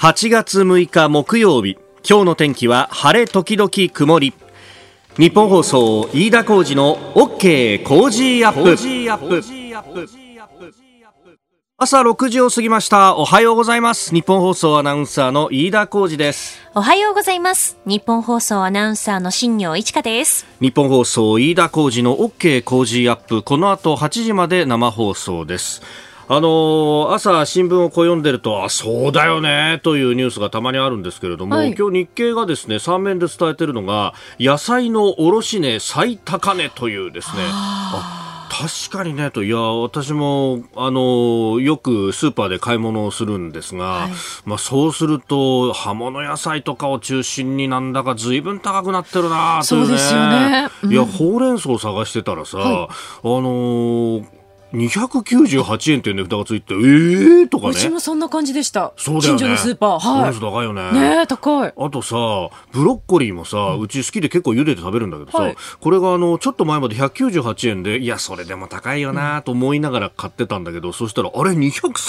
8月6日木曜日、今日の天気は晴れ時々曇り。日本放送飯田浩司の OK 工事アップ。朝6時を過ぎました。おはようございます。日本放送アナウンサーの飯田浩司です。 おはようございます。日本放送アナウンサーの新業一華です。 日本放送飯田浩司の OK 工事アップ、この後8時まで生放送です。朝新聞を読んでると、そうだよねというニュースがたまにあるんですけれども、今日日経がですね3面で伝えているのが、野菜の卸値最高値というですね、確かにねと。いや、私もよくスーパーで買い物をするんですが、そうすると葉物野菜とかを中心になんだか随分高くなってるなというね。 そうですよね、 いや、ほうれん草を探してたらさ、298円っていう値札がついて、とかね。 うちもそんな感じでした。 そうだよね。 近所のスーパー。 ほうれん草高いよね。 ねえ、高い。 あとさ、ブロッコリーもさ、うち好きで結構茹でて食べるんだけどさ、これがちょっと前まで198円で、いや、それでも高いよなと思いながら買ってたんだけど、そしたら、あれ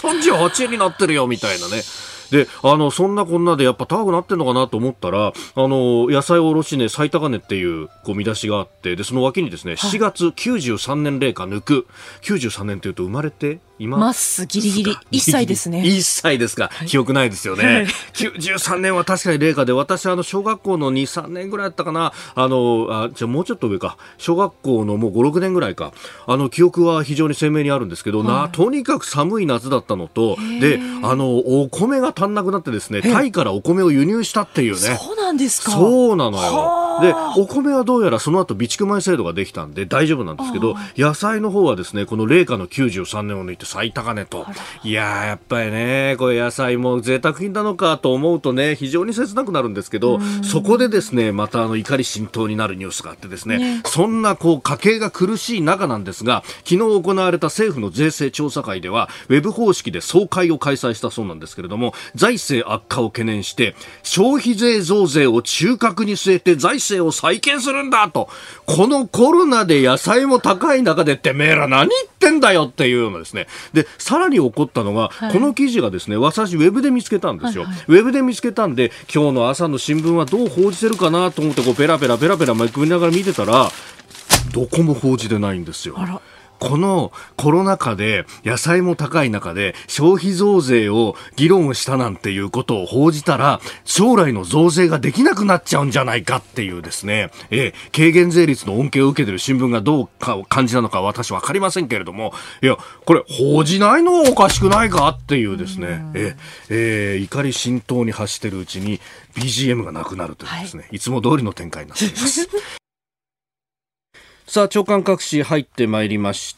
238円になってるよみたいなね。で、そんなこんなでやっぱ高くなってんのかなと思ったら、野菜卸値最高値っていう見出しがあって、で、その脇にですね、7月93年冷夏抜く。93年っていうと生まれて今ますギリギリ1歳ですね。 1歳ですか、記憶ないですよね。93年は確かに冷夏で、私小学校の 2,3 年ぐらいだったかな。じゃあもうちょっと上か、小学校のもう 5,6 年ぐらいか、記憶は非常に鮮明にあるんですけど、とにかく寒い夏だったのと、で、お米が足んなくなってですね、タイからお米を輸入したっていうね。 そうなんですか。 そうなのよ。で、お米はどうやらその後備蓄米制度ができたんで大丈夫なんですけど、野菜の方はですね、この冷夏の93年を抜いて最高値と。いやー、やっぱりね、これ野菜も贅沢品なのかと思うとね、非常に切なくなるんですけど、そこでですね、また怒り心頭になるニュースがあってですね、そんな家計が苦しい中なんですが、昨日行われた政府の税制調査会ではウェブ方式で総会を開催したそうなんですけれども、財政悪化を懸念して消費税増税を中核に据えて財政を再建するんだと。このコロナで野菜も高い中でてめえら何言ってんだよっていうようなですね。で、さらに起こったのが、この記事がですね、私ウェブで見つけたんですよ。ウェブで見つけたんで、今日の朝の新聞はどう報じてるかなと思ってペラペラめくりながら見てたら、どこも報じてないんですよ。このコロナ禍で野菜も高い中で消費増税を議論したなんていうことを報じたら、将来の増税ができなくなっちゃうんじゃないかっていうですね、軽減税率の恩恵を受けている新聞がどうか感じなのか私は分かりませんけれども、いや、これ報じないのはおかしくないかっていうですね、怒り心頭に発しているうちに BGM がなくなるというですね、いつも通りの展開になっていますさあ、朝刊各紙入ってまいりました。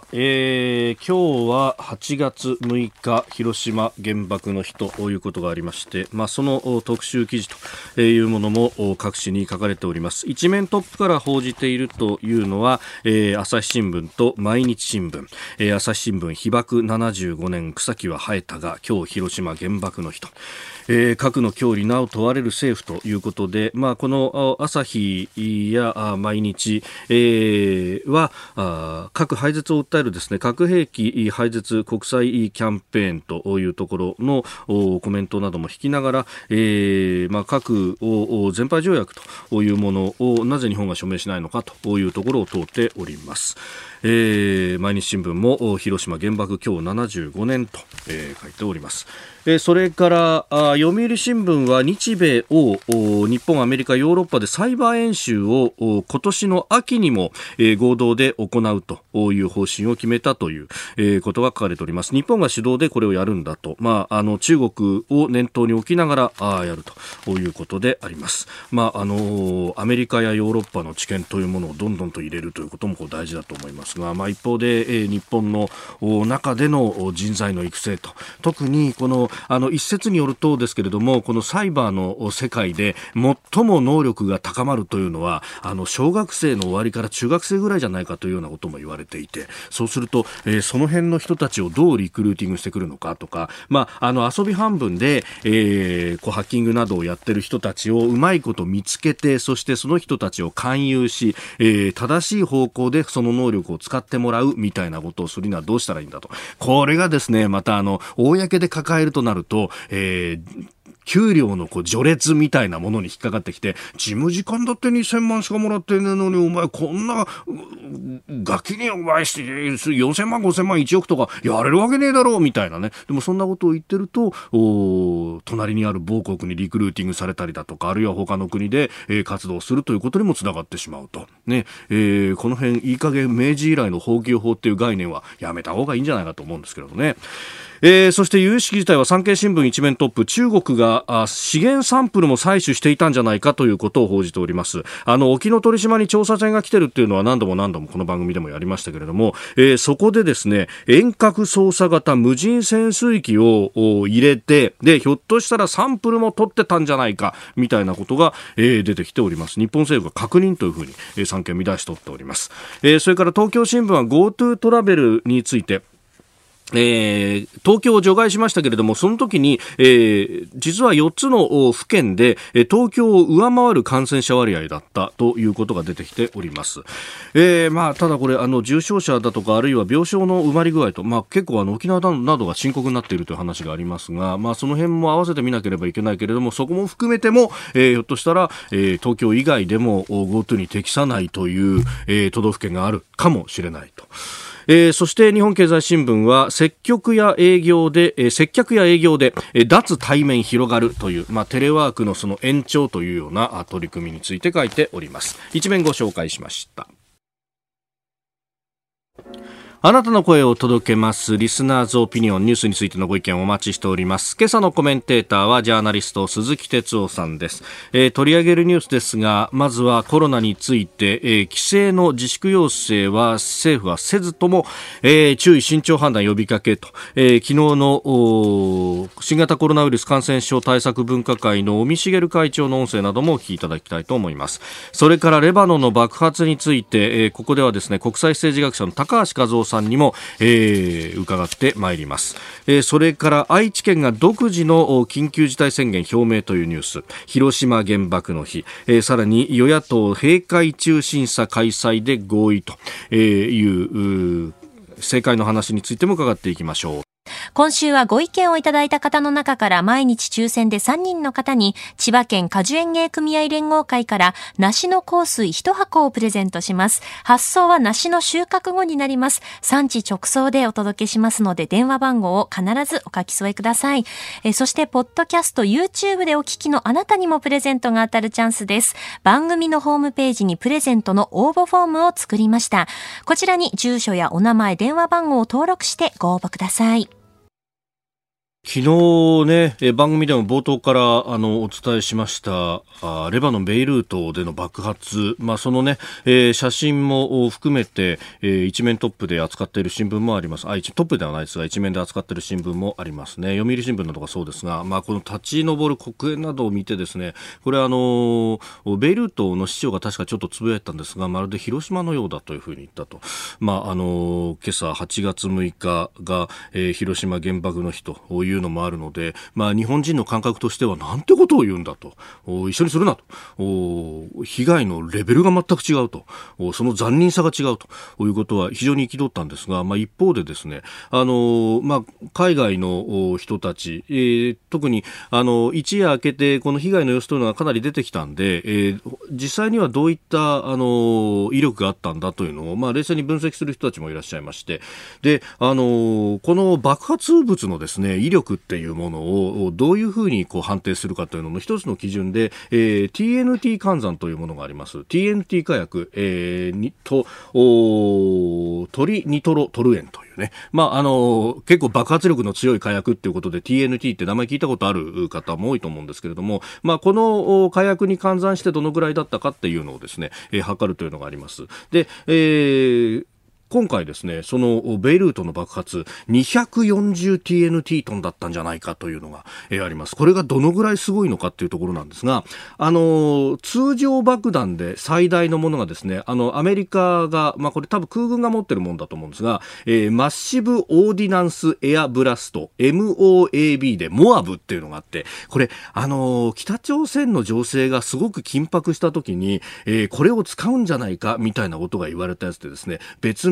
今日は8月6日広島原爆の日ということがありまして、その特集記事というものも各紙に書かれております。一面トップから報じているというのは、朝日新聞と毎日新聞。朝日新聞、被爆75年草木は生えたが今日広島原爆の日と。核の脅威なお問われる政府ということで、この朝日や毎日、は核廃絶を訴えるですね、核兵器廃絶国際キャンペーンというところのコメントなども引きながら、核を全廃条約というものをなぜ日本が署名しないのかというところを問うております。毎日新聞も広島原爆今日75年と、書いております。それから読売新聞は日米欧、日本、アメリカ、ヨーロッパでサイバー演習を今年の秋にも、合同で行うという方針を決めたという、ことが書かれております。日本が主導でこれをやるんだと、中国を念頭に置きながらやるということであります。アメリカやヨーロッパの知見というものをどんどんと入れるということも大事だと思いますが、一方で、日本の中での人材の育成と、特にこの一説によるとですけれども、このサイバーの世界で最も能力が高まるというのは小学生の終わりから中学生ぐらいじゃないかというようなことも言われていて、そうすると、その辺の人たちをどうリクルーティングしてくるのかとか、遊び半分で、ハッキングなどをやってる人たちをうまいこと見つけて、そしてその人たちを勧誘し、正しい方向でその能力を使ってもらうみたいなことをするにはどうしたらいいんだと。これがですね、また公で抱えるとなると、 給料の序列みたいなものに引っかかってきて、事務次官だって2000万しかもらってねえのに、お前こんなガキにお前4000万5000万1億とかやれるわけねえだろうみたいなね。でもそんなことを言ってると、隣にある某国にリクルーティングされたりだとか、あるいは他の国で、活動するということにもつながってしまうとね。この辺いい加減明治以来の放給法っていう概念はやめた方がいいんじゃないかと思うんですけどね。そして有識事態は産経新聞一面トップ、中国が資源サンプルも採取していたんじゃないかということを報じております。沖ノ鳥島に調査船が来てるっていうのは何度もこの番組でもやりましたけれども、そこでですね、遠隔操作型無人潜水機を入れて、でひょっとしたらサンプルも取ってたんじゃないかみたいなことが、出てきております。日本政府が確認というふうに、産経見出し取っております。それから東京新聞は GoTo トラベルについて、東京を除外しましたけれども、その時に、実は4つの府県で東京を上回る感染者割合だったということが出てきております。ただこれ重症者だとか、あるいは病床の埋まり具合と、結構沖縄などが深刻になっているという話がありますが、その辺も合わせて見なければいけないけれども、そこも含めても、ひょっとしたら、東京以外でも GoTo に適さないという、都道府県があるかもしれないと。そして日本経済新聞は接客や営業で、脱対面広がるという、テレワークのその延長というような取り組みについて書いております。一面ご紹介しました。あなたの声を届けますリスナーズオピニオン、ニュースについてのご意見をお待ちしております。今朝のコメンテーターはジャーナリスト鈴木哲夫さんです。取り上げるニュースですが、まずはコロナについて、規制の自粛要請は政府はせずとも、注意慎重判断呼びかけと、昨日の新型コロナウイルス感染症対策分科会の尾身茂会長の音声などもお聞きいただきたいと思います。それからレバノンの爆発について、ここではですね、国際政治学者の高橋和夫さんにも、伺ってまいります。それから愛知県が独自の緊急事態宣言表明というニュース、広島原爆の日、さらに与野党閉会中審査開催で合意という政界の話についても伺っていきましょう。 今週はご意見をいただいた方の中から毎日抽選で3人の方に千葉県果樹園芸組合連合会から梨の香水1箱をプレゼントします。発送は梨の収穫後になります。産地直送でお届けしますので、電話番号を必ずお書き添えください。そしてポッドキャスト YouTube でお聞きのあなたにもプレゼントが当たるチャンスです。番組のホームページにプレゼントの応募フォームを作りました。こちらに住所やお名前、電話番号を登録してご応募ください。 昨日ね、番組でも冒頭からお伝えしましたレバノンベイルートでの爆発、そのね、写真も含めて、一面トップで扱っている新聞もあります。トップではないですが一面で扱っている新聞もありますね。読売新聞などがそうですが、この立ち上る黒煙などを見てですね、これベイルートの市長が確かちょっとつぶやいたんですが、まるで広島のようだというふうに言ったと。今朝8月6日が、広島原爆の日というのもあるので、日本人の感覚としてはなんてことを言うんだと、一緒にするなと、被害のレベルが全く違うと、その残忍さが違うということは非常に憤ったんですが、一方でですね、海外の人たち、特に一夜明けてこの被害の様子というのがかなり出てきたんで、実際にはどういった威力があったんだというのを、冷静に分析する人たちもいらっしゃいまして、でこの爆発物のですね威力っていうものをどういうふうに判定するかというのの一つの基準で、TNT 換算というものがあります。 TNT 火薬、トリニトロトルエンというね、結構爆発力の強い火薬っていうことで TNT って名前聞いたことある方も多いと思うんですけれども、この火薬に換算してどのぐらいだったかっていうのをですね、測るというのがあります。で、今回ですね、そのベイルートの爆発 240TNT トンだったんじゃないかというのが、あります。これがどのぐらいすごいのかっていうところなんですが、通常爆弾で最大のものがですね、アメリカが、これ多分空軍が持ってるものだと思うんですが、マッシブオーディナンスエアブラスト MOAB でモアブっていうのがあって、これ北朝鮮の情勢がすごく緊迫した時に、これを使うんじゃないかみたいなことが言われたやつでですね、別名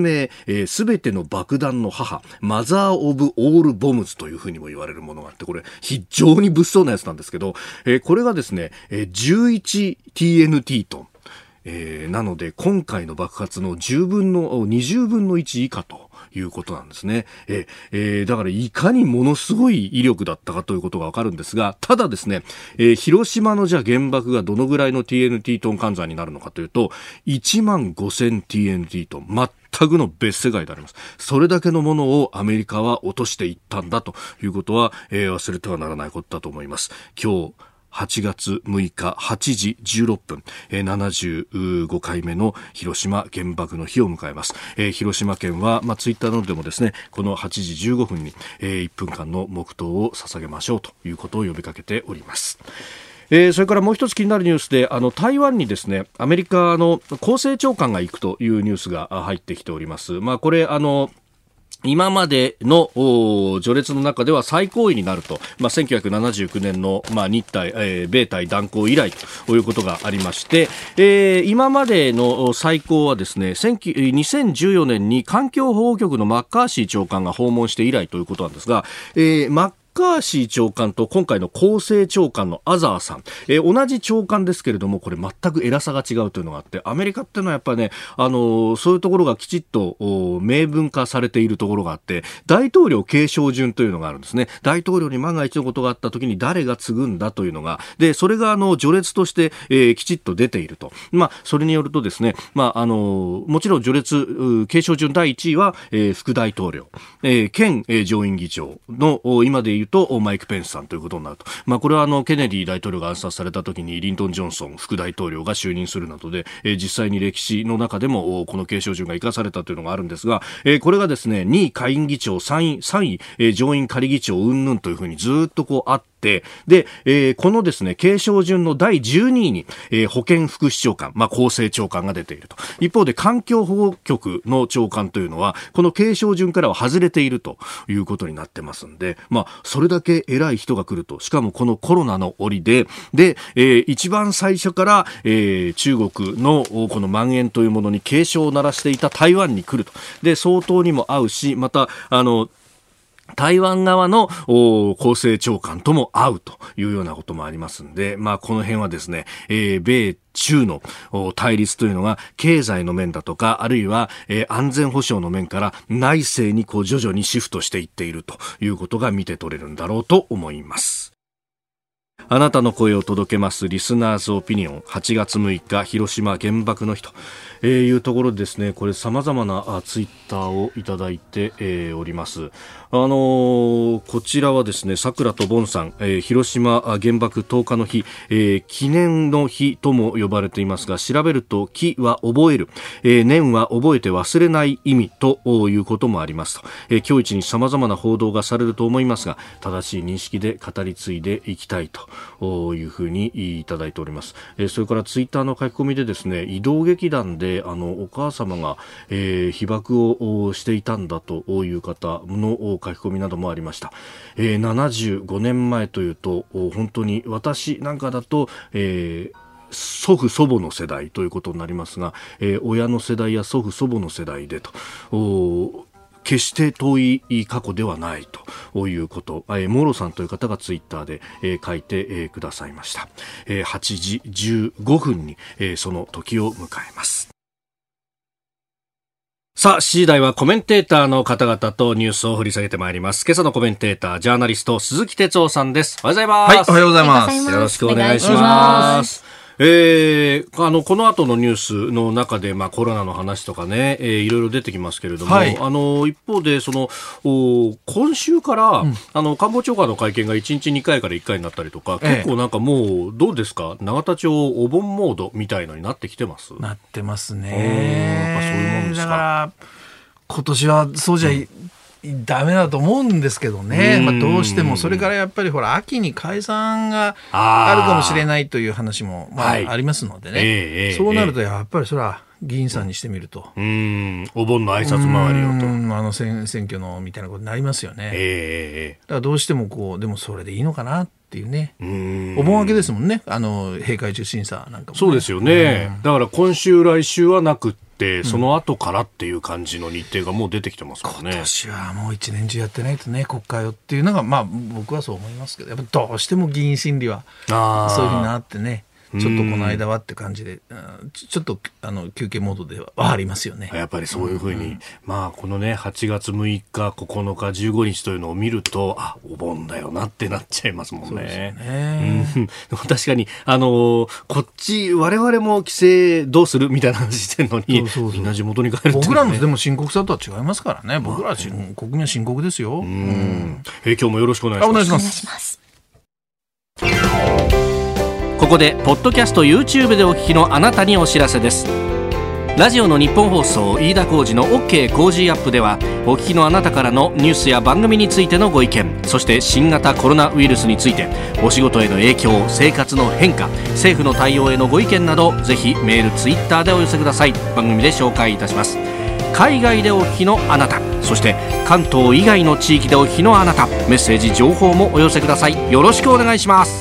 名、すべての爆弾の母、マザー・オブ・オール・ボムズというふうにも言われるものがあって、これ非常に物騒なやつなんですけど、これがですね、11TNT トン、なので今回の爆発の20分の1以下ということなんですね。だからいかにものすごい威力だったかということがわかるんですが、ただですね、広島のじゃあ原爆がどのぐらいの TNT トン換算になるのかというと、15,000TNT トン、全くの別世界であります。それだけのものをアメリカは落としていったんだということは、忘れてはならないことだと思います。今日8月6日8時16分、75回目の広島原爆の日を迎えます。広島県は、ツイッターなどでもですね、この8時15分に、1分間の黙祷を捧げましょうということを呼びかけております。それからもう一つ気になるニュースで、台湾にですね、アメリカの厚生長官が行くというニュースが入ってきております。これ今までの序列の中では最高位になると、1979年の、日台、米台断交以来ということがありまして、今までの最高はですね、2014年に環境保護局のマッカーシー長官が訪問して以来ということなんですが、マッカーシー長官と今回の厚生長官のアザーさん、同じ長官ですけれども、これ全く偉さが違うというのがあって、アメリカっていうのはやっぱりね、そういうところがきちっと明文化されているところがあって、大統領継承順というのがあるんですね。大統領に万が一のことがあった時に誰が継ぐんだというのが、でそれが序列として、きちっと出ていると。それによるとですね、もちろん序列継承順第1位は、副大統領、兼、上院議長の今で言うとマイク・ペンスさんということになると。これはケネディ大統領が暗殺された時にリントン・ジョンソン副大統領が就任するなどで、実際に歴史の中でもこの継承順が生かされたというのがあるんですが、これがですね、2位下院議長、3位、上院仮議長云々というふうにずっとあって、で、このですね、継承順の第12位に、保健福祉長官、厚生長官が出ていると。一方で環境保護局の長官というのは、この継承順からは外れているということになってますんで、それだけ偉い人が来ると。しかもこのコロナの折で、一番最初から、中国のこの蔓延というものに警鐘を鳴らしていた台湾に来ると。で、総統にも会うし、また、台湾側の厚生長官とも会うというようなこともありますんで、この辺はですね、米中の対立というのが経済の面だとか、あるいは、安全保障の面から内政に徐々にシフトしていっているということが見て取れるんだろうと思います。あなたの声を届けますリスナーズオピニオン、8月6日広島原爆の日というところでですね、これ様々なツイッターをいただいて、おります。こちらはですね、桜とボンさん、広島原爆投下の日、記念の日とも呼ばれていますが、調べると記は覚える、念は覚えて忘れない意味ということもありますと。今日一に様々な報道がされると思いますが、正しい認識で語り継いでいきたいというふうにいただいております。それからツイッターの書き込みでですね、移動劇団でお母様が、被爆をしていたんだという方の書き込みなどもありました。75年前というと本当に私なんかだと、祖父祖母の世代ということになりますが、親の世代や祖父祖母の世代でと決して遠い過去ではないということ、モロさんという方がツイッターで、書いて、くださいました。8時15分に、その時を迎えます。さあ、7時台はコメンテーターの方々とニュースを掘り下げてまいります。今朝のコメンテーター、ジャーナリスト鈴木哲夫さんです。おはようございます。 はい、おはようございます。 よろしくお願いします。この後のニュースの中で、コロナの話とかね、いろいろ出てきますけれども、はい、一方で今週から、官房長官の会見が1日2回から1回になったりとか、結構なんかもうどうですか、永田町お盆モードみたいのになってきてます？ なってますね。 やっぱそういうもんですか。 だから今年はそうじゃダメだと思うんですけどね、どうしてもそれからやっぱりほら秋に解散があるかもしれないという話もありますのでね、そうなるとやっぱりそれは議員さんにしてみると。 お盆の挨拶回りをと。 選挙のみたいなことになりますよね。だからどうしてもでもそれでいいのかなっていうね。お盆明けですもんね。閉会中審査なんかも、ね。 そうですよね。だから今週来週はなくって、その後からっていう感じの日程がもう出てきてますからね。 今年はもう一年中やってないとね、国会をっていうのが、僕はそう思いますけど、やっぱどうしても議員心理はそういうふうになってね。ちょっとこの間はって感じで、ちょっと休憩モードではありますよね。 やっぱりそういうふうに、このね、8月6日、9日、15日というのを見ると、お盆だよなってなっちゃいますもんね。そうですね。確かに、こっち、我々も帰省どうするみたいな話してるのに、みんな地元に帰るって、ね。 僕らのでも深刻さとは違いますからね。僕らは国民は深刻ですよ。 今日もよろしくお願いします。 お願いします。 ここでポッドキャスト YouTube でお聞きのあなたにお知らせです。ラジオの日本放送飯田浩司の OK 工事アップでは、お聞きのあなたからのニュースや番組についてのご意見、そして新型コロナウイルスについて、お仕事への影響、生活の変化、政府の対応へのご意見など、ぜひメール、ツイッターでお寄せください。番組で紹介いたします。海外でお聞きのあなた、そして関東以外の地域でお聞きのあなた、メッセージ情報もお寄せください。よろしくお願いします。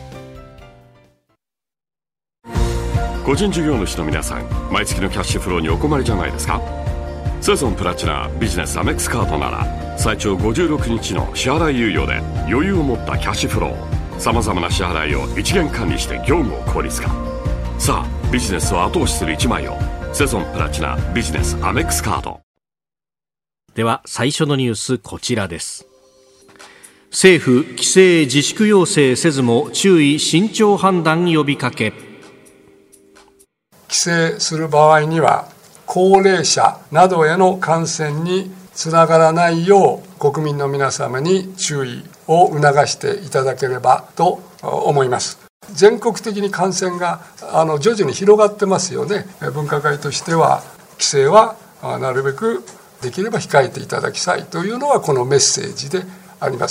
個人事業主の皆さん、毎月のキャッシュフローにお困りじゃないですか。セゾンプラチナビジネスアメックスカードなら、最長56日の支払い猶予で余裕を持ったキャッシュフロー、さまざまな支払いを一元管理して業務を効率化。さあビジネスを後押しする一枚を、セゾンプラチナビジネスアメックスカード。 では最初のニュース、こちらです。政府規制自粛要請せずも注意慎重判断呼びかけ。 規制する場合には、高齢者などへの感染につながらないよう、国民の皆様に注意を促していただければと思います。全国的に感染が徐々に広がってますよね。分科会としては、規制はなるべくできれば控えていただきたいというのは、このメッセージであります。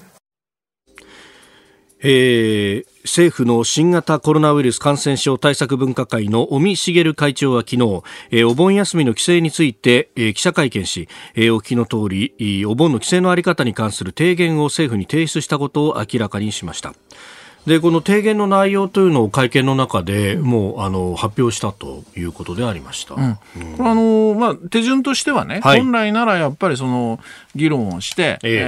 政府の新型コロナウイルス感染症対策分科会の尾身茂会長は昨日、お盆休みの規制について、記者会見し、お聞きの通り、お盆の規制の在り方に関する提言を政府に提出したことを明らかにしました。で、この提言の内容というのを会見の中でもう発表したということでありました。 これ手順としてはね、本来ならやっぱりその議論をして、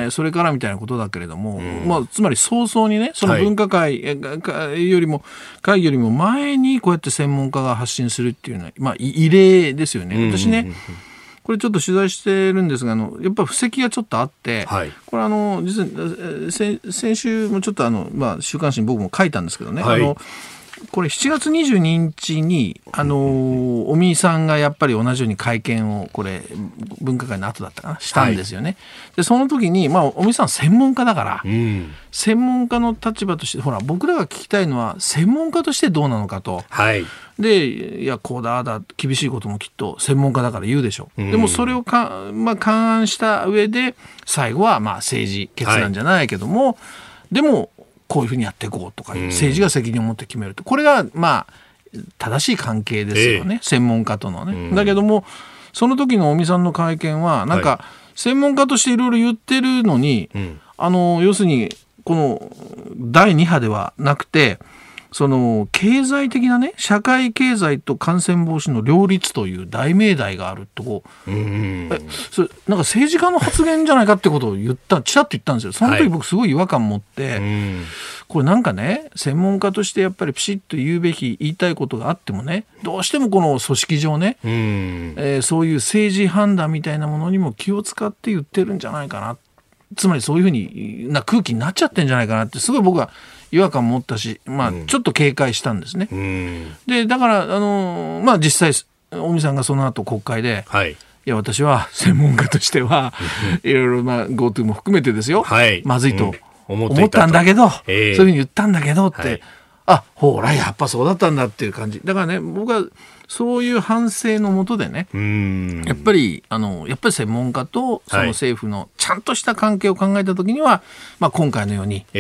それからみたいなことだけれども、つまり早々にね、その分科会よりも、会議よりも前にこうやって専門家が発信するっていうのは、異例ですよね。私ね、これちょっと取材してるんですが、やっぱり布石がちょっとあって、これ実は先週もちょっと週刊誌に僕も書いたんですけどね、これ7月22日に尾身さんがやっぱり同じように会見をこれ分科会の後だったかなしたんですよね。でその時に尾身さん専門家だから、専門家の立場として僕らが聞きたいのは専門家としてどうなのかと。でいやこうだ厳しいこともきっと専門家だから言うでしょう。でもそれを勘案した上で最後は政治決断じゃないけども、でもこういうふうにやっていこうとか、政治が責任を持って決めると、これが正しい関係ですよね、専門家とのね。だけどもその時の尾身さんの会見はなんか専門家としていろいろ言ってるのに、要するにこの第2波ではなくて、その経済的なね、社会経済と感染防止の両立という大命題があるとそれなんか政治家の発言じゃないかってことをちらっと言ったんですよ。その時僕すごい違和感持って、これなんかね、専門家としてやっぱりピシッと言いたいことがあってもね、どうしてもこの組織上ね、そういう政治判断みたいなものにも気を使って言ってるんじゃないかな、つまりそういうふうな空気になっちゃってるんじゃないかなってすごい僕は違和感持ったし、ちょっと警戒したんですね。でだから実際尾身さんがその後国会で、いや私は専門家としてはいろいろGoTo も含めてですよ、まずいと思ったんだけど、そういうふうに言ったんだけどって、ほらやっぱそうだったんだっていう感じだからね、僕はそういう反省のもとでね、やっぱり専門家とその政府のちゃんとした関係を考えたときには、今回のように、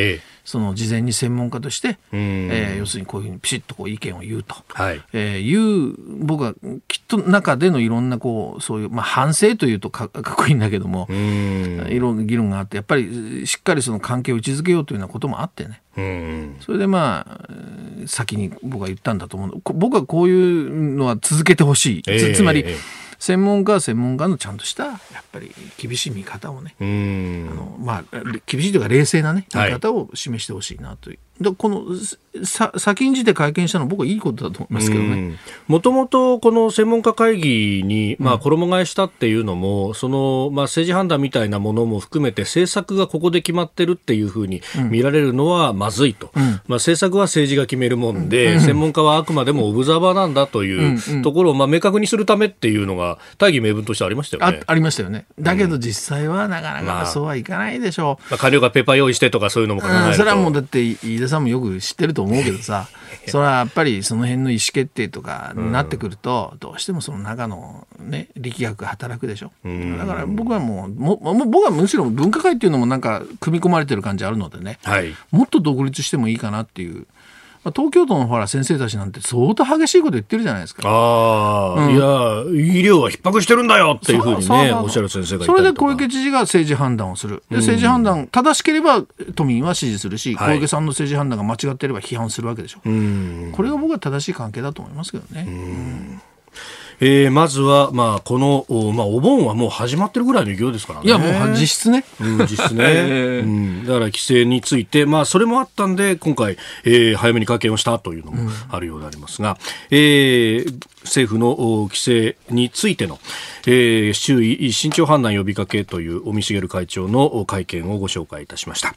その事前に専門家として、要するにこういうふうにピシッとこう意見を言うと、僕はきっと中でのいろんなそういう、反省というとかっこいいんだけども、いろんな議論があって、やっぱりしっかりその関係を位置づけようというようなこともあってね、それで先に僕は言ったんだと思う。僕はこういうのは続けてほしい、つまり専門家は専門家のちゃんとしたやっぱり厳しい見方をね、厳しいというか冷静なね見方を示してほしいなという。この先んじて会見したのは僕はいいことだと思いますけどね。 もともとこの専門家会議に衣替えしたっていうのも、その政治判断みたいなものも含めて政策がここで決まってるっていうふうに見られるのはまずいと、政策は政治が決めるもんで、専門家はあくまでもオブザーバーなんだというところを明確にするためっていうのが大義名分としてありましたよね。 ありましたよね。だけど実際はなかなかそうはいかないでしょう。 官僚がペーパー用意してとかそういうのも考えると、 それはもうだって飯田さんもよく知ってると思うけどさそれはやっぱりその辺の意思決定とかになってくると、どうしてもその中の、力学が働くでしょ。だから僕は僕はむしろ分科会っていうのもなんか組み込まれてる感じあるのでね、もっと独立してもいいかなっていう。東京都のほら先生たちなんて相当激しいこと言ってるじゃないですか。 いや医療は逼迫してるんだよっていうふうにねおっしゃる先生がいたりとか。 それで小池知事が政治判断をする。で政治判断正しければ都民は支持するし、小池さんの政治判断が間違っていれば批判するわけでしょ。これが僕は正しい関係だと思いますけどね。 まずは、この、お盆はもう始まってるぐらいの勢いですからね。 いや、もう実質ね。 実質ね。だから規制について、それもあったんで、今回、早めに会見をしたというのもあるようでありますが、政府の規制についての、注意、慎重判断呼びかけという尾身茂会長の会見をご紹介いたしました。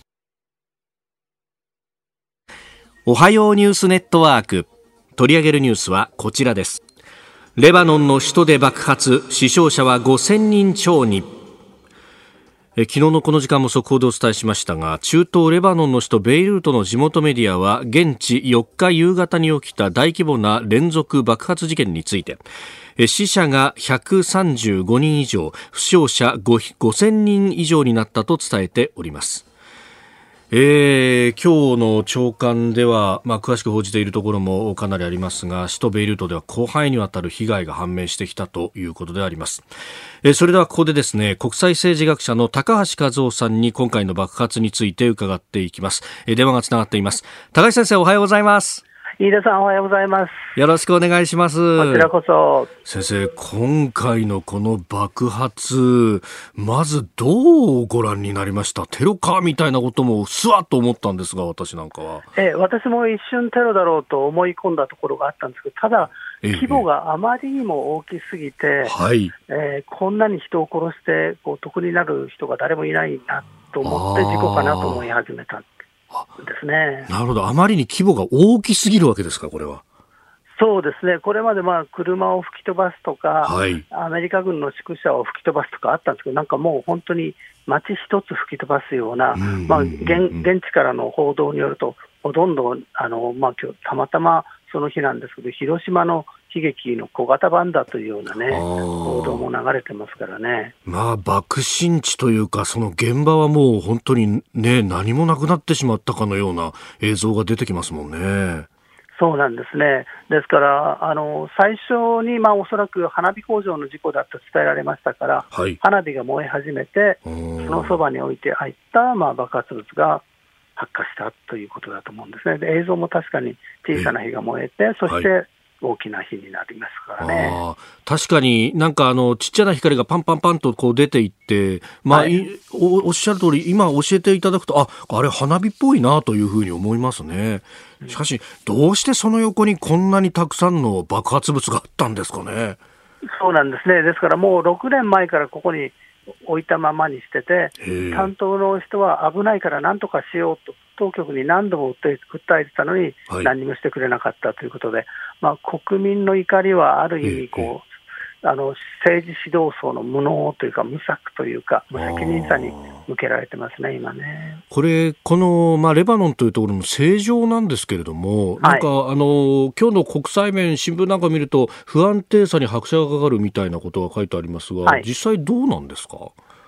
おはようニュースネットワーク。取り上げるニュースはこちらです。レバノンの首都で爆発、死傷者は5000人超に。昨日のこの時間も速報でお伝えしましたが、中東レバノンの首都ベイルートの地元メディアは現地4日夕方に起きた大規模な連続爆発事件について、死者が135人以上、負傷者5000人以上になったと伝えております。今日の朝刊では、詳しく報じているところもかなりありますが、首都ベイルートでは広範囲にわたる被害が判明してきたということであります。それではここでですね、国際政治学者の高橋和夫さんに今回の爆発について伺っていきます。電話がつながっています。高橋先生、おはようございます。 飯田さん、おはようございます。 よろしくお願いします。 こちらこそ。 先生、今回のこの爆発、まずどうご覧になりました？テロかみたいなこともすわっと思ったんですが、私なんかは。 私も一瞬テロだろうと思い込んだところがあったんですけど、ただ規模があまりにも大きすぎて、こんなに人を殺して得になる人が誰もいないなと思って事故かなと思い始めたですね。 なるほど。あまりに規模が大きすぎるわけですか、これは。 そうですね。これまで車を吹き飛ばすとか、アメリカ軍の宿舎を吹き飛ばすとかあったんですけど、なんかもう本当に街一つ吹き飛ばすような、現地からの報道によると、ほとんど今日たまたまその日なんですけど、広島の悲劇の小型版だというようなね、報道も流れてますからね。 爆心地というか、その現場はもう本当にね、何もなくなってしまったかのような映像が出てきますもんね。 そうなんですね。ですから最初におそらく花火工場の事故だと伝えられましたから、花火が燃え始めて、そのそばに置いてあった爆発物が発火したということだと思うんですね。で、映像も確かに小さな火が燃えて、そして大きな火になりますからね。 確かになんかちっちゃな光がパンパンパンとこう出ていって、おっしゃる通り今教えていただくと、あれ花火っぽいなというふうに思いますね。しかしどうしてその横にこんなにたくさんの爆発物があったんですかね。 そうなんですね。ですからもう6年前からここに置いたままにしてて、担当の人は危ないから何とかしようと当局に何度も訴えてたのに、何もしてくれなかったということで、国民の怒りはある意味政治指導層の無能というか無策というか無責任さに向けられてますね、今ね。 この、レバノンというところの政情なんですけれども、なんか今日の国際面新聞なんか見ると不安定さに拍車がかかるみたいなことが書いてありますが、実際どうなんですか？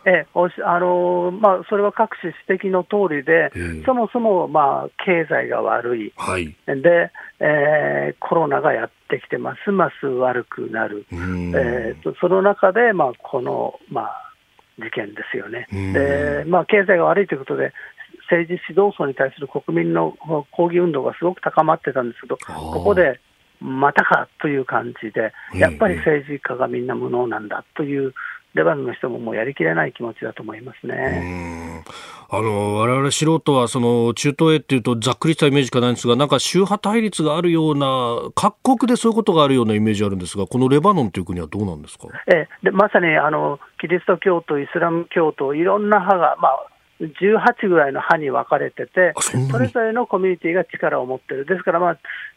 それは各種指摘の通りで、そもそも、経済が悪い、で、コロナがやってきて、ますます悪くなる、その中で、この、事件ですよね。で、経済が悪いということで、政治指導層に対する国民の抗議運動がすごく高まってたんですけど、ここでまたかという感じで、やっぱり政治家がみんな無能なんだという、レバノンの人ももうやりきれない気持ちだと思いますね。 我々素人はその中東へっていうとざっくりしたイメージしかないんですが、なんか宗派対立があるような、各国でそういうことがあるようなイメージあるんですが、このレバノンという国はどうなんですか？ でまさにキリスト教徒、イスラム教徒、いろんな派が、18ぐらいの派に分かれてて、それぞれのコミュニティが力を持っている。ですから、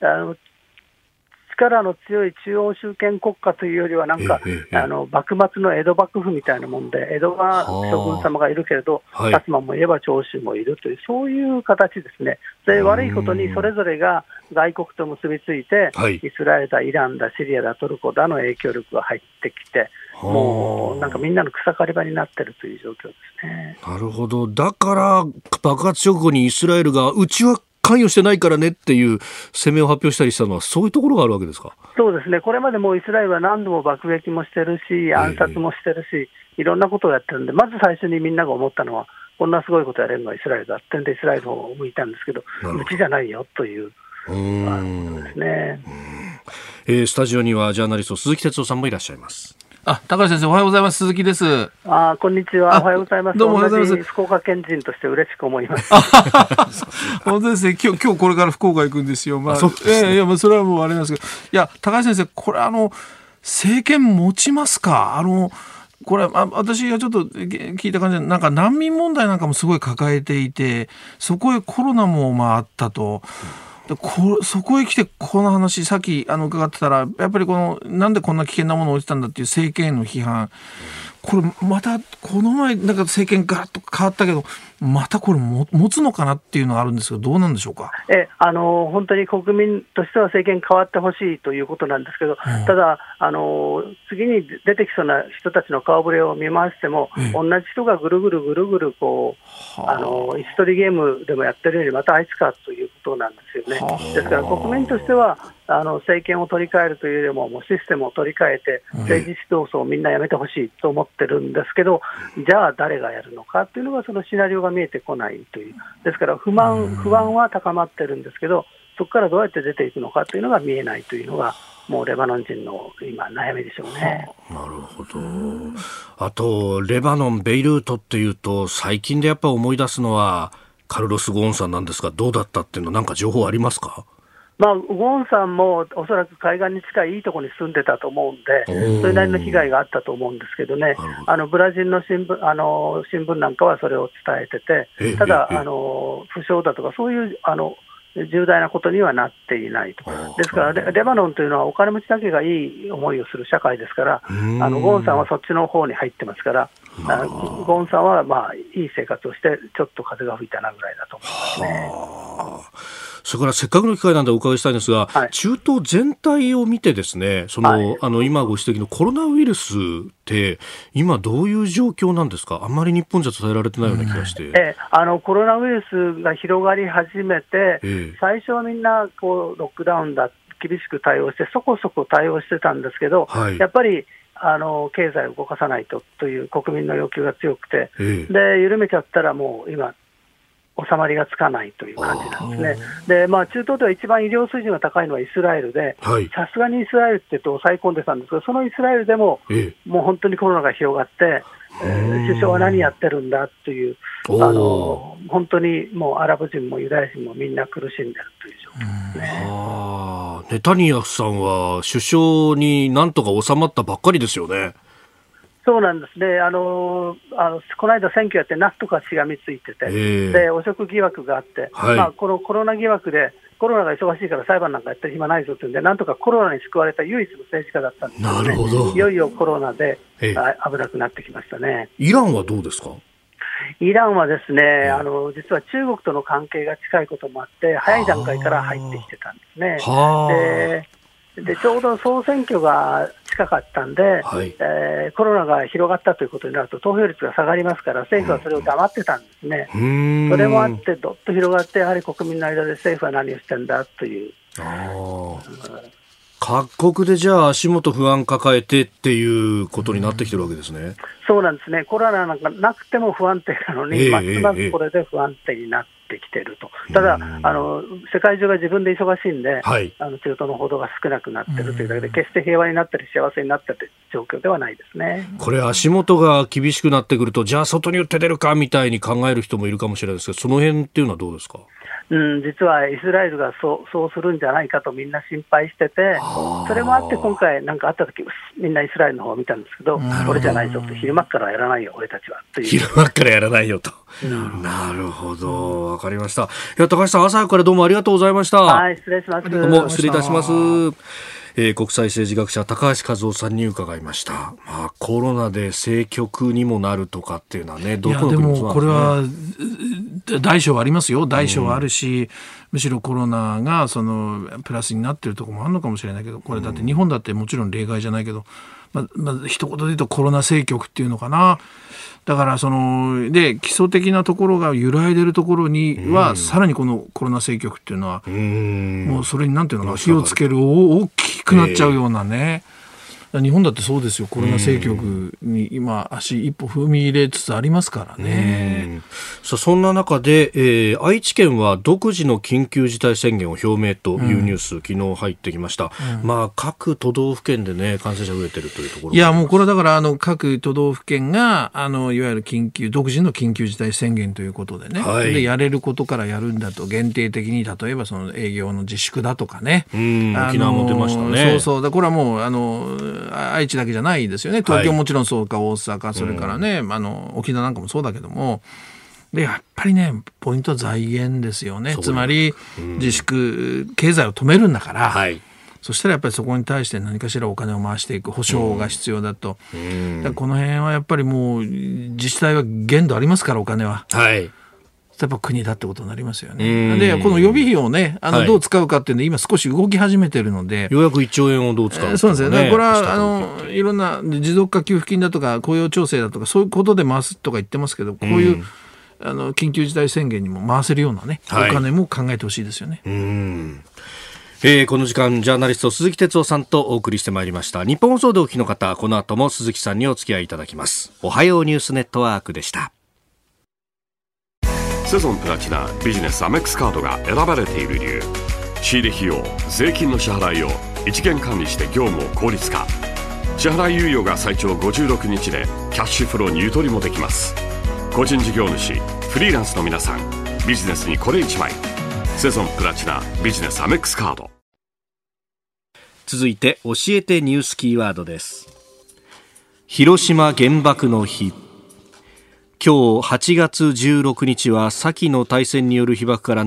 力の強い中央集権国家というよりは、なんか、幕末の江戸幕府みたいなもんで、江戸は将軍様がいるけれど、薩摩もいれば長州もいるという、そういう形ですね。で、悪いことにそれぞれが外国と結びついて、イスラエルだ、イランだ、シリアだ、トルコだの影響力が入ってきて、もうなんかみんなの草刈り場になっているという状況ですね。 なるほど。だから爆発直後にイスラエルがうちは関与してないからねっていう声明を発表したりしたのは、そういうところがあるわけですか？ そうですね。これまでもイスラエルは何度も爆撃もしてるし、暗殺もしてるし、いろんなことをやってるんで、まず最初にみんなが思ったのは、こんなすごいことやれるのはイスラエルだってんで、イスラエルを向いたんですけど、うちじゃないよというですね。 スタジオにはジャーナリスト鈴木哲夫さんもいらっしゃいます。 高橋先生、おはようございます。鈴木です。 こんにちは。おはようございます。 どうもおはようございます。 同じ福岡県人として嬉しく思います。 本当ですね。今日これから福岡行くんですよ。それはもうあれなんですけど、いや、高橋先生、これ政権持ちますか？これ私がちょっと聞いた感じで、なんか難民問題なんかもすごい抱えていて、そこへコロナもあったと。そこへ来てこの話、さっき伺ってたら、やっぱりなんでこんな危険なものを落ちたんだっていう政権への批判、これまたこの前なんか政権ガラッと変わったけど、またこれ持つのかなっていうのがあるんですけど、どうなんでしょうか？ 本当に国民としては政権変わってほしいということなんですけど、ただ次に出てきそうな人たちの顔ぶれを見ましても、同じ人がぐるぐるこう椅子取りゲームでもやってるよりまたあいつかということなんですよね。ですから国民としては政権を取り替えるというよりも、もうシステムを取り替えて政治指導層をみんなやめてほしいと思ってるんですけど、じゃあ誰がやるのかというのが、そのシナリオが見えてこないという。ですから不安は高まってるんですけど、そこからどうやって出ていくのかというのが見えないというのが、もうレバノン人の今悩みでしょうね。 なるほど。あとレバノンベイルートっていうと、最近でやっぱ思い出すのはカルロス・ゴーンさんなんですが、どうだったっていうのなんか情報ありますか？ ゴーンさんもおそらく海岸に近いいいところに住んでたと思うんで、それなりの被害があったと思うんですけどね、ブラジルの新聞なんかはそれを伝えてて、ただ負傷だとかそういう重大なことにはなっていないと。ですからレバノンというのはお金持ちだけがいい思いをする社会ですから、ゴーンさんはそっちの方に入ってますから、ゴーンさんはいい生活をして、ちょっと風が吹いたなぐらいだと思いますね。 それからせっかくの機会なんでお伺いしたいんですが、中東全体を見てですね、今ご指摘のコロナウイルスって今どういう状況なんですか？あんまり日本じゃ伝えられてないような気がして、 コロナウイルスが広がり始めて、最初はみんなロックダウンだ厳しく対応してそこそこ対応してたんですけど、やっぱり経済を動かさないという国民の要求が強くて、で緩めちゃったらもう今収まりがつかないという感じなんですね。で、中東では一番医療水準が高いのはイスラエルで、さすがにイスラエルって言うと抑え込んでたんですが、そのイスラエルでも、もう本当にコロナが広がって、首相は何やってるんだという、本当にもうアラブ人もユダヤ人もみんな苦しんでるという状況ですね。 ネタニヤフさんは首相になんとか収まったばっかりですよね。 そうなんですね。この間選挙やってなんとかしがみついてて、で汚職疑惑があって、このコロナ疑惑でコロナが忙しいから裁判なんかやってる暇ないぞというんで、なんとかコロナに救われた唯一の政治家だったんですけどね。なるほど。いよいよコロナで危なくなってきましたね。 イランはどうですか？ イランはですね、実は中国との関係が近いこともあって、早い段階から入ってきてたんですね。ででちょうど総選挙が近かったんで、はい、コロナが広がったということになると投票率が下がりますから、政府はそれを黙ってたんですね。それもあってどっと広がって、やはり国民の間で政府は何をしてんだという。 各国でじゃあ足元不安抱えてっていうことになってきてるわけですね。 そうなんですね。コロナなんかなくても不安定なのに、ますますこれで不安定になってきていると。ただ世界中が自分で忙しいんで、はい、中東の報道が少なくなっているというだけで、決して平和になったり幸せになったりという状況ではないですね。 これ足元が厳しくなってくると、じゃあ外に打って出るかみたいに考える人もいるかもしれないですけど、その辺っていうのはどうですか？ 実はイスラエルがそうするんじゃないかとみんな心配してて、それもあって今回なんかあった時みんなイスラエルの方を見たんですけど、俺じゃないぞと、昼間っからやらないよ俺たちはという、 昼間っからやらないよと、なるほど、わかりました。いや、高橋さん、朝からどうもありがとうございました。 はい、失礼します。 どうも失礼いたします。国際政治学者高橋和夫さんに伺いました。コロナで政局にもなるとかっていうのはね、どこの国もそうなんですね。 でもこれは大小はありますよ。大小はあるし、むしろコロナがそのプラスになっているところもあるのかもしれないけど、これだって日本だってもちろん例外じゃないけど、一言で言うとコロナ政局っていうのかな。だからで基礎的なところが揺らいでるところには、さらにこのコロナ政局っていうのはもうそれになんていうのか、火をつける大きくなっちゃうようなね。日本だってそうですよ。コロナ政局に今足一歩踏み入れつつありますからね。 そんな中で、愛知県は独自の緊急事態宣言を表明というニュース、昨日入ってきました。各都道府県でね、感染者増えてるというところ。 いや、もうこれだから各都道府県がいわゆる独自の緊急事態宣言ということでね、はい、でやれることからやるんだと、限定的に例えばその営業の自粛だとかね、 沖縄も出ましたね。 そうこれはもう愛知だけじゃないですよね。東京もちろんそうか、大阪、それからね、沖縄なんかもそうだけども、でやっぱりね、ポイントは財源ですよね。つまり自粛、経済を止めるんだから、はい、そしたらやっぱりそこに対して何かしらお金を回していく保証が必要だと。だからこの辺はやっぱりもう自治体は限度ありますから、お金は。はい、やっぱ国だってことになりますよね。でこの予備費をね、どう使うかっていうので今少し動き始めてるので、 ようやく1兆円をどう使うか、 そうですよね。これはいろんな持続化給付金だとか雇用調整だとかそういうことで回すとか言ってますけど、こういう緊急事態宣言にも回せるようなね、お金も考えてほしいですよね。 この時間ジャーナリスト鈴木哲夫さんとお送りしてまいりました。日本放送でお聞きの方、この後も鈴木さんにお付き合いいただきます。おはようニュースネットワークでした。 セゾンプラチナビジネスアメックスカードが選ばれている理由。仕入れ費用、税金の支払いを一元管理して業務を効率化。支払い猶予が最長56日でキャッシュフローにゆとりもできます。個人事業主、フリーランスの皆さん、ビジネスにこれ一枚。セゾンプラチナビジネスアメックスカード。 続いて教えてニュースキーワードです。広島原爆の日。今日8月16日は先の大戦による被爆から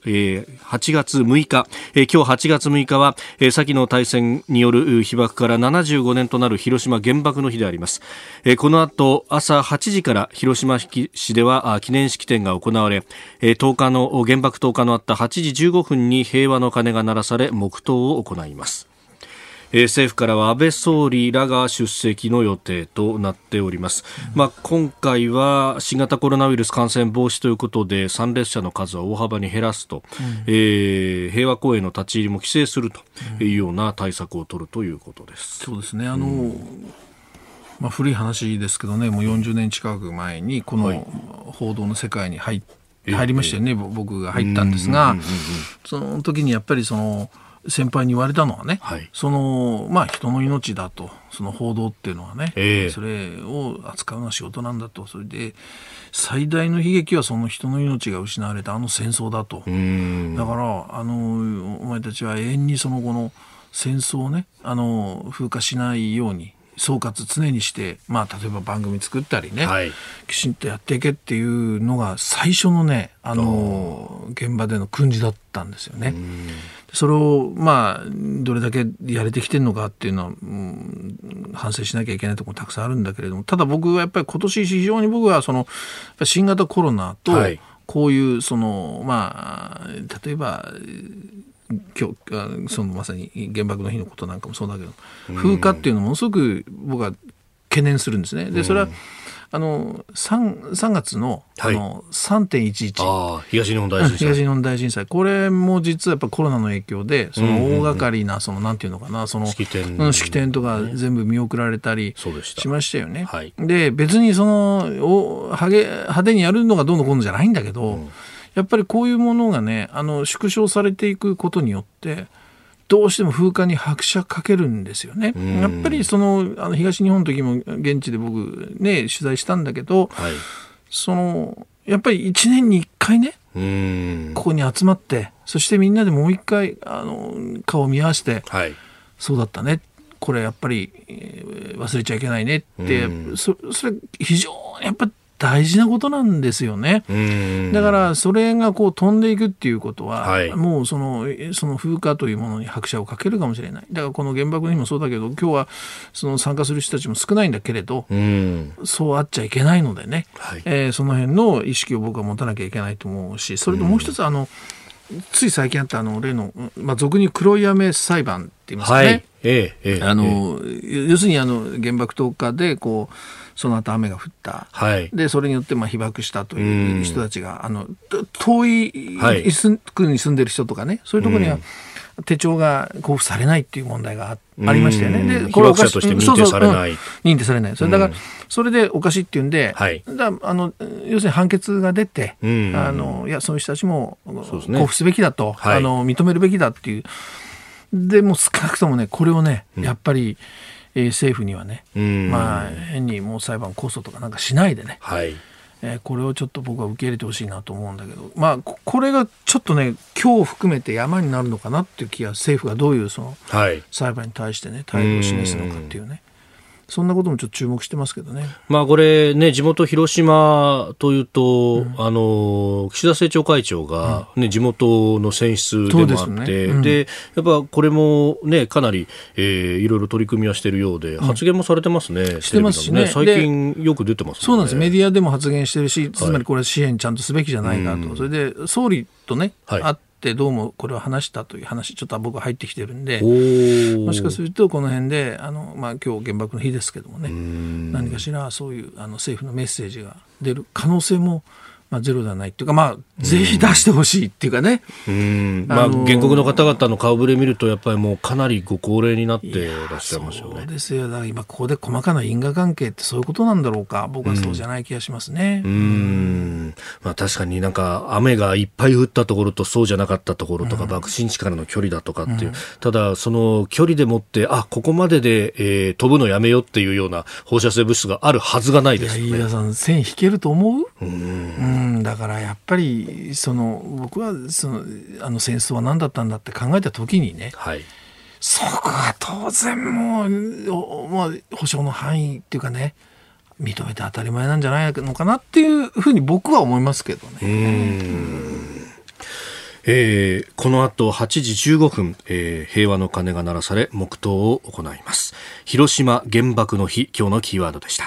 8月6日、今日8月6日は先の大戦による被爆から75年となる広島原爆の日であります。この後朝8時から広島市では記念式典が行われ、原爆投下のあった8時15分に平和の鐘が鳴らされ黙祷を行います。政府からは安倍総理らが出席の予定となっております。今回は新型コロナウイルス感染防止ということで参列者の数は大幅に減らすと、平和公園の立ち入りも規制するというような対策を取るということです。 そうですね。古い話ですけどね、もう40年近く前にこの報道の世界に入りましたよね。僕が入ったんですが、その時にやっぱり先輩に言われたのはね、人の命だと、その報道っていうのはね、それを扱うのは仕事なんだと、それで最大の悲劇はその人の命が失われた戦争だと。だからお前たちは永遠にその後の戦争をね、風化しないように総括常にして、例えば番組作ったりね、きちんとやっていけっていうのが最初のね、現場での訓示だったんですよね。それをどれだけやれてきてるのかっていうのは、反省しなきゃいけないところもたくさんあるんだけれども、ただ僕はやっぱり今年非常に僕は新型コロナとこういう例えば今日そのまさに原爆の日のことなんかもそうだけど、風化っていうのをものすごく僕は懸念するんですね。でそれは3月の、3.11 東日本大震災、 東日本大震災、これも実はやっぱコロナの影響でその大掛かりななんていうのかな、その式典とか全部見送られたりしましたよね。はい、で別に派手にやるのがどうのこうのじゃないんだけど、やっぱりこういうものがね縮小されていくことによってどうしても風化に拍車かけるんですよね。やっぱり東日本の時も現地で僕ね取材したんだけど、はい、やっぱり1年に1回ねここに集まって、そしてみんなでもう一回顔を見合わせて、はい、そうだったね、これやっぱり忘れちゃいけないねって、それ非常にやっぱ大事なことなんですよね。だからそれがこう飛んでいくっていうことは、はい、もうその風化というものに拍車をかけるかもしれない。だからこの原爆の日もそうだけど、今日は参加する人たちも少ないんだけれど、そうあっちゃいけないのでね、はい、その辺の意識を僕は持たなきゃいけないと思うし、それともう一つつい最近あった例の、俗に黒い雨裁判って言いますかね、はい要するに原爆投下でこうその後雨が降った、はい、でそれによって被爆したという人たちが遠い区に住んでる人とかね、そういうところには手帳が交付されないっていう問題がありましたよね。でこれはおかしい、認定されない、認定されない。それだからそれでおかしいっていうんで、はい、要するに判決が出て、いやそういう人たちも交付すべきだと、はい、認めるべきだっていう。でも少なくともねこれをねやっぱり、政府にはね、変にもう裁判控訴とかなんかしないでね、はい、これをちょっと僕は受け入れてほしいなと思うんだけど、これがちょっとね今日含めて山になるのかなっていう気が、政府がどういう裁判に対してね態度を示すのかっていうね、そんなこともちょっと注目してますけどね。 これね、地元広島というと、岸田政調会長が、地元の選出でもあって、でやっぱこれもねかなり、いろいろ取り組みはしているようで、発言もされてますね。 してますしね。 最近よく出てますね。 そうなんです。メディアでも発言してるし、つまりこれ支援ちゃんとすべきじゃないかと、それで総理とね、会ってどうもこれを話したという話ちょっと僕は入ってきてるんで、もしかするとこの辺で今日原爆の日ですけどもね、何かしらそういう政府のメッセージが出る可能性もゼロではないっていうか、ぜひ出してほしいっていうかね。 原告の方々の顔ぶれ見るとやっぱりもうかなりご高齢になってらっしゃいますよね。 そうですよ。だから今ここで細かな因果関係ってそういうことなんだろうか。僕はそうじゃない気がしますね。 確かになんか雨がいっぱい降ったところとそうじゃなかったところとか、爆心地からの距離だとかっていう、ただその距離でもってここまでで、飛ぶのやめよっていうような放射性物質があるはずがないですよね。 飯田さん線引けると思う？だからやっぱり僕は戦争は何だったんだって考えた時にね、はい、そこは当然もう保障の範囲っていうかね認めて当たり前なんじゃないのかなっていうふうに僕は思いますけどね。 この後8時15分、平和の鐘が鳴らされ黙祷を行います。広島原爆の日、今日のキーワードでした。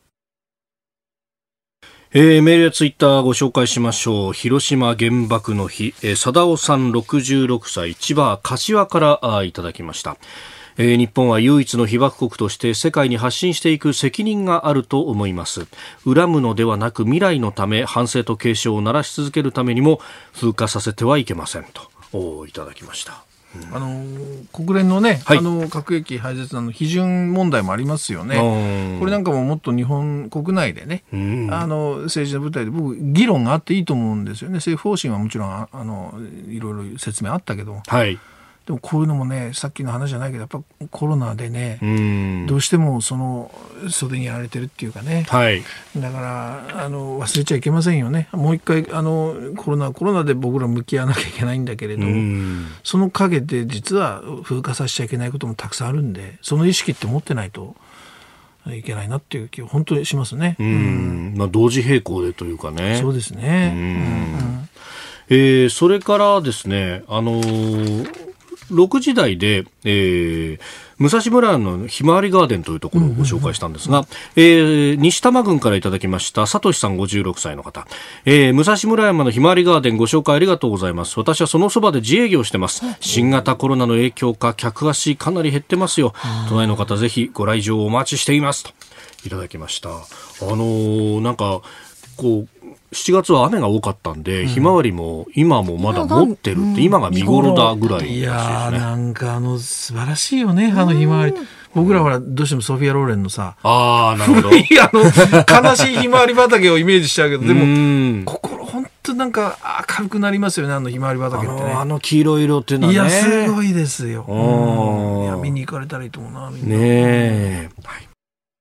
メールやツイッターご紹介しましょう。広島原爆の日、貞夫さん66歳、千葉柏からいただきました。日本は唯一の被爆国として世界に発信していく責任があると思います。恨むのではなく未来のため、反省と警鐘を鳴らし続けるためにも風化させてはいけませんといただきました。 国連のね、はい、核兵器廃絶の批准問題もありますよね。これなんかももっと日本国内でね、政治の舞台で僕議論があっていいと思うんですよね。政府方針はもちろんいろいろ説明あったけど、はい、でもこういうのもね、さっきの話じゃないけどやっぱコロナでね、どうしても袖にやられてるっていうかね、はい、だから忘れちゃいけませんよね。もう一回コロナで僕ら向き合わなきゃいけないんだけれど、その陰で実は風化させちゃいけないこともたくさんあるんで、その意識って持ってないといけないなっていう気が本当にしますね。 同時並行でというかね。 そうですね。 それからですね、 6時台で、武蔵村山のひまわりガーデンというところをご紹介したんですが、西多摩郡からいただきましたさとしさん56歳の方、武蔵村山のひまわりガーデンご紹介ありがとうございます。私はそのそばで自営業してます。新型コロナの影響か客足かなり減ってますよ。都内の方ぜひご来場お待ちしていますといただきました。なんかこう7月は雨が多かったんで、ひまわりも今もまだ持ってるって、今が見頃だぐらいらしいですね。 いやなんか素晴らしいよね、ひまわり。僕らはどうしてもソフィア・ローレンのさ、 なるほど、 悲しいひまわり畑をイメージしちゃうけど、でも心本当なんか明るくなりますよね、ひまわり畑ってね。 黄色い色っていうのはね、 いやすごいですよ。いや見に行かれたらいいと思うな、みんな。 ね、はい。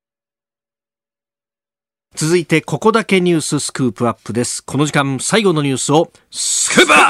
続いてここだけニューススクープアップです。この時間最後のニュースをスクープアッ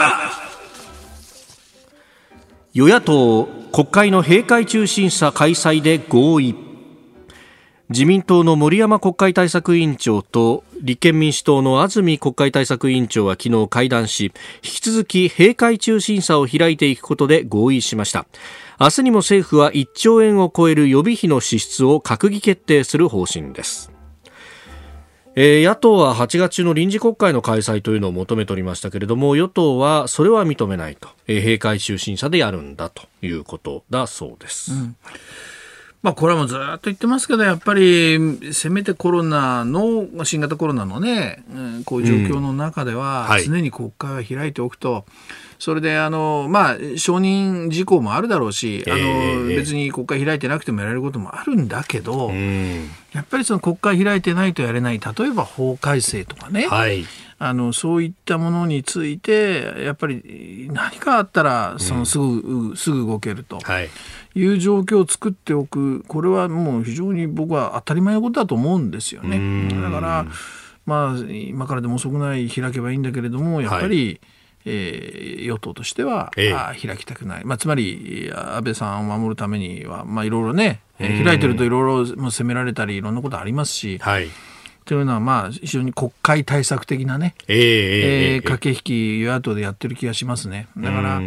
プ。与野党国会の閉会中審査開催で合意。自民党の森山国会対策委員長と立憲民主党の安住国会対策委員長は昨日会談し、引き続き閉会中審査を開いていくことで合意しました。明日にも政府は1兆円を超える予備費の支出を閣議決定する方針です。野党は8月中の臨時国会の開催というのを求めておりましたけれども、与党はそれは認めないと、閉会中審査でやるんだということだそうです。 これはもうずっと言ってますけど、やっぱりせめて新型コロナのね、こういう状況の中では常に国会を開いておくと、それで承認事項もあるだろうし、別に国会開いてなくてもやれることもあるんだけど、やっぱりその国会開いてないとやれない、例えば法改正とかね、そういったものについてやっぱり何かあったらすぐ動けるという状況を作っておく、これはもう非常に僕は当たり前のことだと思うんですよね。だから今からでも遅くない開けばいいんだけれども、やっぱり、与党としては、開きたくない、つまり安倍さんを守るためにはいろいろね、開いてるといろいろ責められたりいろんなことありますし、というのは非常に国会対策的なね、駆け引き与野党でやってる気がしますね。だから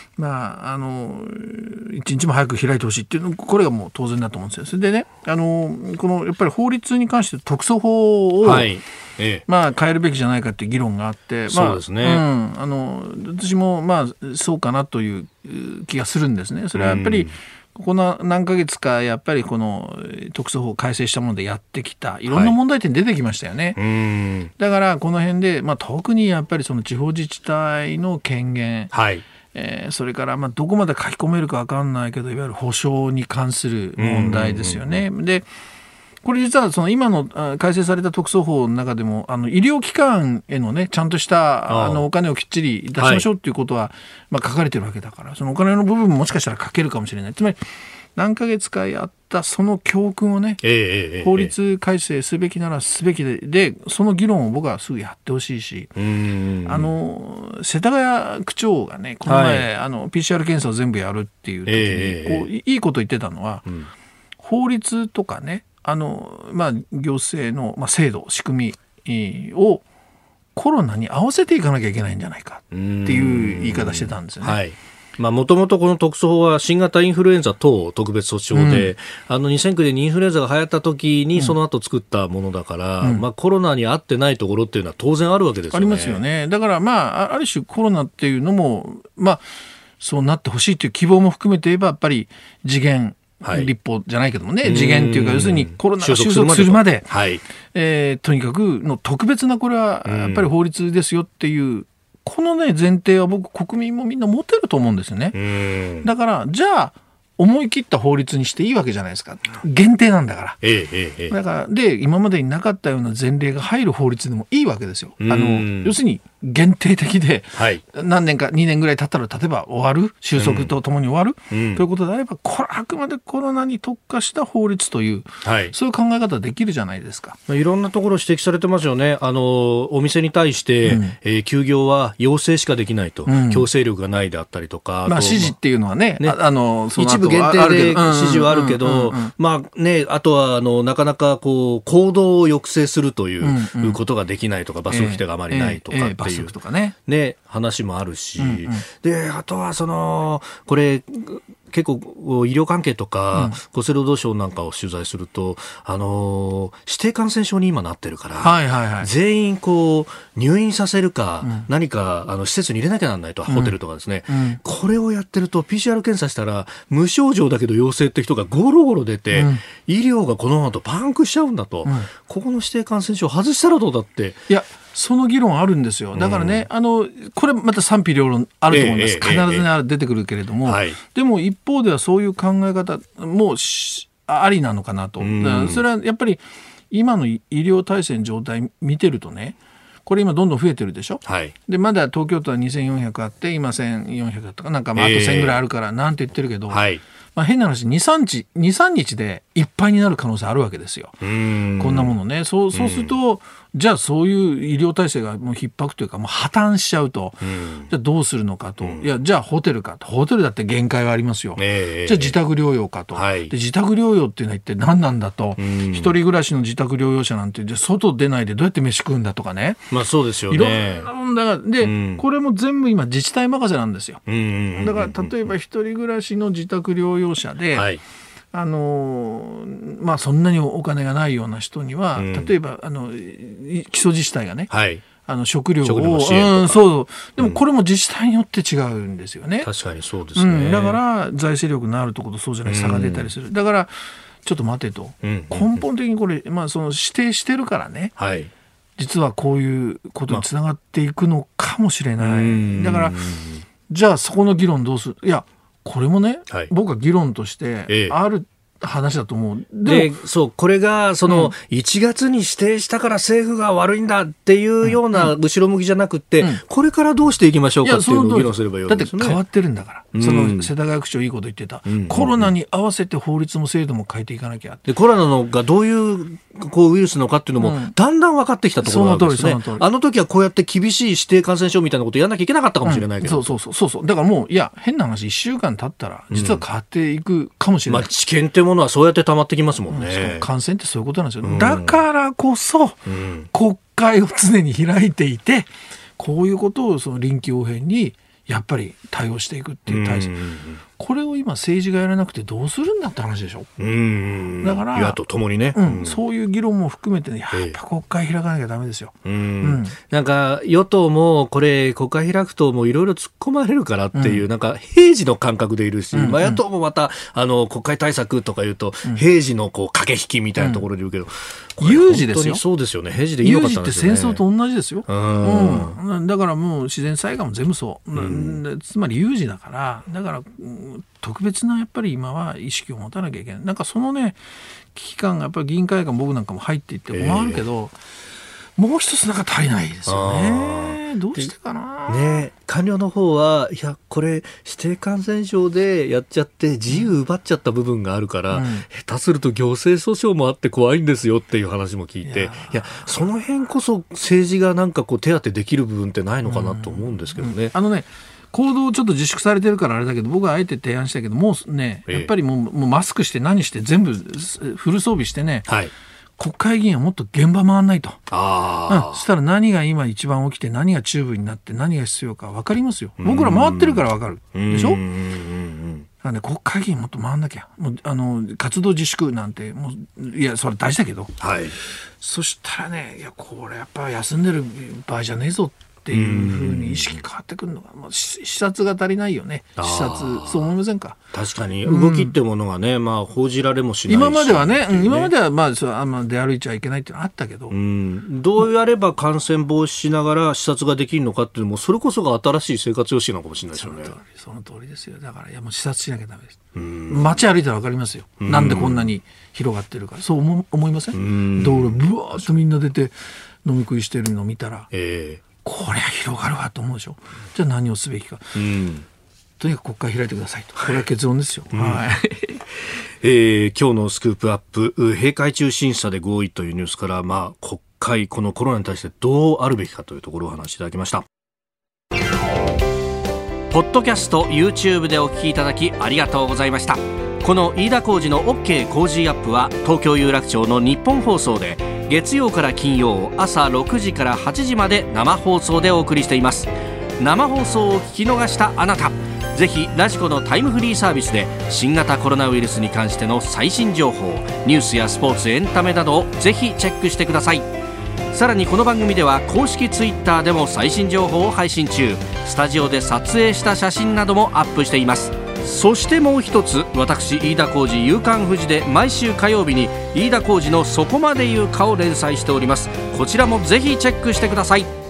一日も早く開いてほしいっていうの、これがもう当然だと思うんですよ。それでね、このやっぱり法律に関して特措法を、変えるべきじゃないかっていう議論があって、 そうですね、 私もそうかなという気がするんですね。それはやっぱりこの何ヶ月かやっぱりこの特措法を改正したものでやってきたいろんな問題点出てきましたよね。だからこの辺で、特にやっぱりその地方自治体の権限、それからどこまで書き込めるか分かんないけど、いわゆる補償に関する問題ですよね。でこれ実はその今の改正された特措法の中でも医療機関へのね、ちゃんとしたお金をきっちり出しましょうっていうことは書かれてるわけだから、そのお金の部分ももしかしたら書けるかもしれない。つまり何ヶ月かやったその教訓をね、法律改正すべきならすべきで、その議論を僕はすぐやってほしいし、世田谷区長がね、この前、PCR 検査を全部やるっていう時に、いいこと言ってたのは、法律とかね、行政の、制度仕組みをコロナに合わせていかなきゃいけないんじゃないかっていう言い方してたんですよね。 もともとこの特措法は新型インフルエンザ等特別措置法で、2009年にインフルエンザが流行った時にその後作ったものだから、コロナに合ってないところっていうのは当然あるわけですよね。 ありますよね。だからある種コロナっていうのもそうなってほしいという希望も含めて言えば、やっぱり次元立法じゃないけどもね、次元っていうか、要するにコロナが収束するまで、とにかくの特別なこれはやっぱり法律ですよっていうこのね前提は僕国民もみんな持てると思うんですよね。だからじゃあ思い切った法律にしていいわけじゃないですか。限定なんだから、だからで今までになかったような前例が入る法律でもいいわけですよ。要するに限定的で、何年か2年ぐらい経ったら例えば終わる、収束とともに終わる、ということであれば、これあくまでコロナに特化した法律という、そういう考え方できるじゃないですか。 いろんなところ指摘されてますよね。お店に対して、休業は要請しかできないと、強制力がないであったりとか、 指示っていうのはね、 一部限定で指示はあるけど、あとはなかなか行動を抑制するということができないとか、罰則規定があまりないとかって罰則とかね、 話もあるし、であとはこれ結構医療関係とか、厚生労働省なんかを取材すると、指定感染症に今なってるから、全員入院させるか、何か施設に入れなきゃなんないと、ホテルとかですね、これをやってると PCR 検査したら無症状だけど陽性って人がゴロゴロ出て、医療がこのままとパンクしちゃうんだと、ここの指定感染症外したらどうだって。 いやその議論あるんですよ。だからね、これまた賛否両論あると思います。必ずね、出てくるけれども、でも一方ではそういう考え方もありなのかなと。それはやっぱり今の医療体制の状態見てるとね、これ今どんどん増えてるでしょ、でまだ東京都は2400あって今1400だったかなんか、あと1000ぐらいあるからなんて言ってるけど、変な話 2,3 日でいっぱいになる可能性あるわけですよ。こんなものね。そうすると、じゃあそういう医療体制がもう逼迫というかもう破綻しちゃうと、じゃあどうするのかと、いやじゃあホテルかと、ホテルだって限界はありますよ、じゃあ自宅療養かと、で自宅療養っていうのは一体何なんだと、一人暮らしの自宅療養者なんてじゃあ外出ないでどうやって飯食うんだとかね、 そうですよね、 いろんな問題がで、これも全部今自治体任せなんですよ。だから例えば一人暮らしの自宅療養者で、そんなにお金がないような人には、例えば基礎自治体がね、食料を支援とか、でもこれも自治体によって違うんですよね。 確かにそうですね、 だから財政力のあるところとそうじゃない差が出たりする。だからちょっと待てと、根本的にこれ、その指定してるからね、実はこういうことにつながっていくのかもしれない。だからじゃあそこの議論どうする。いやこれもね、僕は議論としてある話だと思う。 でこれが1月に指定したから政府が悪いんだっていうような後ろ向きじゃなくて、これからどうしていきましょうかっていうのを議論すればいいわけですね。 だって変わってるんだから、世田谷区長いいこと言ってた、コロナに合わせて法律も制度も変えていかなきゃ。 でコロナのがどういうウイルスのかっていうのもだんだん分かってきたところなんですね。あの時はこうやって厳しい指定感染症みたいなことやらなきゃいけなかったかもしれないけど、 そうだからもう変な話1週間経ったら実は変わっていくかもしれない。 知見ってものはそうやって溜まってきますもんね。 感染ってそういうことなんですよ。だからこそ、国会を常に開いていてこういうことを臨機応変にやっぱり対応していくっていう体制、これを今政治がやらなくてどうするんだって話でしょ。だから与野党ともにね、 そういう議論も含めて、ね、やっぱ国会開かなきゃダメですよ。 なんか与党もこれ国会開くともういろいろ突っ込まれるからっていう、なんか平時の感覚でいるし、野党もまた国会対策とかいうと、平時の駆け引きみたいなところで言うけど、 有事ですよ。 そうですよね。平時でいいのかったんですよね。 有事って戦争と同じですよ。だからもう自然災害も全部そう、つまり有事だから、だから特別なやっぱり今は意識を持たなきゃいけない。なんかそのね危機感がやっぱり議員会館僕なんかも入っていって思わるけど、もう一つなんか足りないですよね。どうしてかな。 官僚の方はいやこれ指定感染症でやっちゃって自由奪っちゃった部分があるから、下手すると行政訴訟もあって怖いんですよっていう話も聞いて、いやその辺こそ政治がなんか手当てできる部分ってないのかなと思うんですけどね。 行動ちょっと自粛されてるからあれだけど、僕はあえて提案したけど、もうねやっぱりもうマスクして何して全部フル装備してね、国会議員はもっと現場回んないと。そしたら何が今一番起きて何がチューブになって何が必要か分かりますよ。僕ら回ってるから分かるでしょ。なんで国会議員もっと回んなきゃ。もう活動自粛なんてもういやそれ大事だけど、そしたらね、いやこれやっぱ休んでる場合じゃねえぞっていうふうに意識変わってくるのが、視察が足りないよね。視察そう思いませんか。 確かに動きってものがね、報じられもしないし、 今まではね、今までは出歩いちゃいけないっていうのはあったけど、 どうやれば感染防止しながら視察ができるのかっていうのもそれこそが新しい生活様式なのかもしれないですよね。 その通りですよ。だからもう視察しなきゃダメです。街歩いたら分かりますよ。なんでこんなに広がってるか。そう思いません？道路ブワーッとみんな出て飲み食いしてるのを見たら、これは広がるわと思うでしょ。じゃあ何をすべきか、とにかく国会開いてくださいと。これは結論ですよ。今日のスクープアップ、閉会中審査で合意というニュースから、国会このコロナに対してどうあるべきかというところをお話しいただきました。ポッドキャスト YouTube でお聞きいただきありがとうございました。この飯田浩司の OK コージーアップは東京有楽町の日本放送で月曜から金曜朝6時から8時まで生放送でお送りしています。生放送を聞き逃したあなた、ぜひラジコのタイムフリーサービスで新型コロナウイルスに関しての最新情報、ニュースやスポーツ、エンタメなどをぜひチェックしてください。さらにこの番組では公式ツイッターでも最新情報を配信中。スタジオで撮影した写真などもアップしています。そしてもう一つ、私飯田浩司夕刊フジで毎週火曜日に飯田浩司のそこまで言うかを連載しております。こちらもぜひチェックしてください。